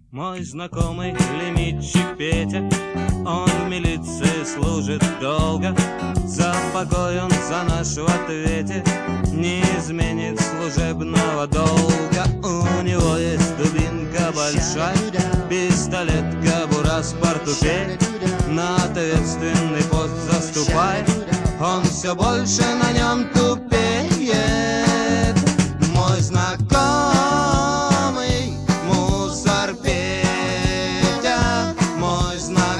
Мой знакомый лимитчик Петя, он в милиции служит долго. За покой он за наш в ответе, не изменит служебного долга. У него есть дубинка большая, пистолет, кобура с портупей. На ответственный пост заступает, он все больше на нем тупеет. Мой знакомый мусор Петя, мой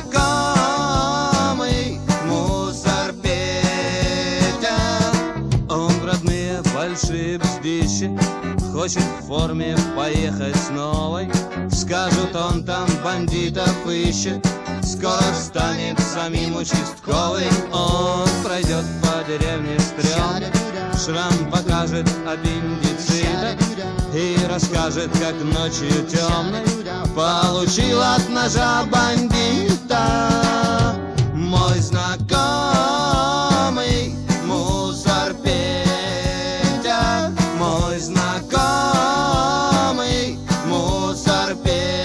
знакомый мусор Петя. Он в родные большие бздищи хочет в форме поехать с новой. Скажут, он там бандитов ищет, скоро станет самим участковый. Он пройдет по деревне стрёмно, шрам покажет аппендицита и расскажет, как ночью темной получил от ножа бандита. Мой знакомый мусор Петя, мой знакомый мусор Петя.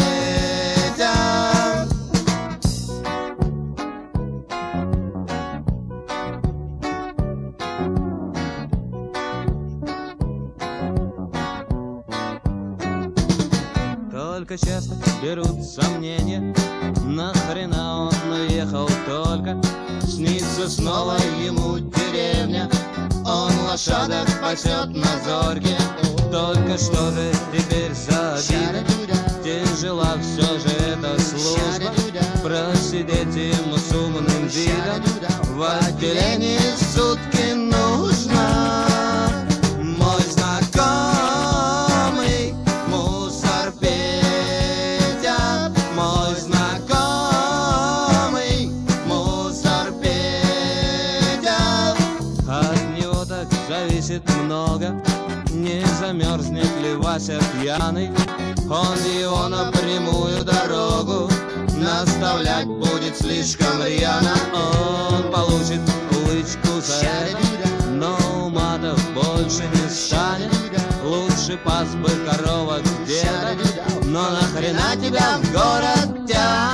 Только часто берут сомнения, нахрена он уехал только. Снится снова ему деревня, он лошадок пасет на зорьке. Только что же теперь за обида, тяжела все же эта служба. Просидеть ему с умным видом в отделении сутки нужно. Мой знакомый мусор Петя, мой знакомый мусор Петя. От него так зависит много, не замерзнет ли Вася пьяный. Он его на прямую дорогу наставлять будет слишком рьяно. Он получит лычку за это, но уматов больше не станет. Лучше пас бы коровок где-то, но нахрена тебя в город тянет?